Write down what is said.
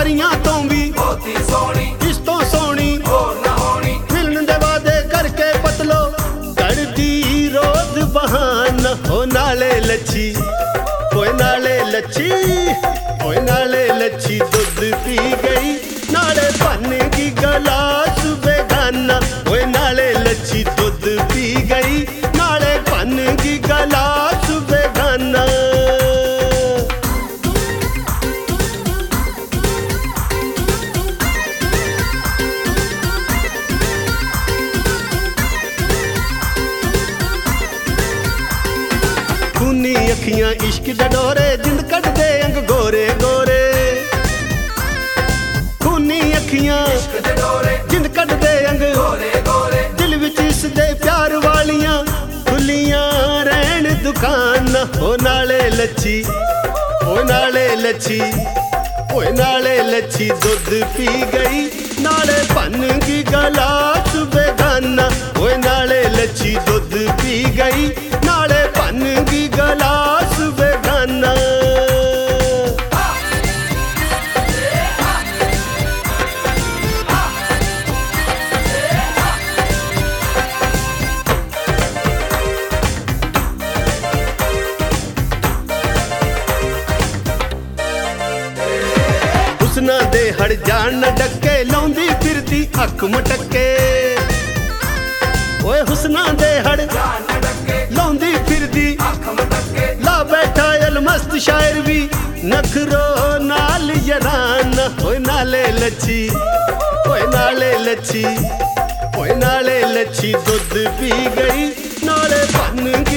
परियां तो भी बहुती सोहनी, इस तो सोहनी होर ना होनी। मिलन दे वादे करके पतलो करदी रोज बहाना। हो नाले लच्छी, ओए नाले लच्छी, ओए नाले लच्छी दुध पी गई, नाले बन की गलास बेगाना। ओए नाले लच्छी दुध पी गई, नाले बन की गलास बेगाना। खूनी अखियां इश्क डडोरे, जिंद कट दे अंग गोरे गोरे। खूनी अखियां इश्क दे डोरे, जिंद कट दे अंग गोरे गोरे। दिल विच इस दे प्यार वालियां खुलियां रहन दुकान। हो नाले लच्छी, ओ नाले लच्छी, ओए नाले लच्छी दुध पी गई, नाले बन की गलास बेगाना। ओए नाले लच्छी दुध पी गई, नाले बन की गलास बेगाना। हुस्ना दे हड़ जान न डके, लौंदी फिरदी अख मटके। ओए हुस्ना दे हड़ जान न डके, लौंदी फिरदी अख मटके। ला बैठा अलमस्त शायर भी नखरो नाल यरान। ओए नाले लच्छी, ओए नाले लच्छी, ओए नाले लच्छी दुध पी गई, नाले बन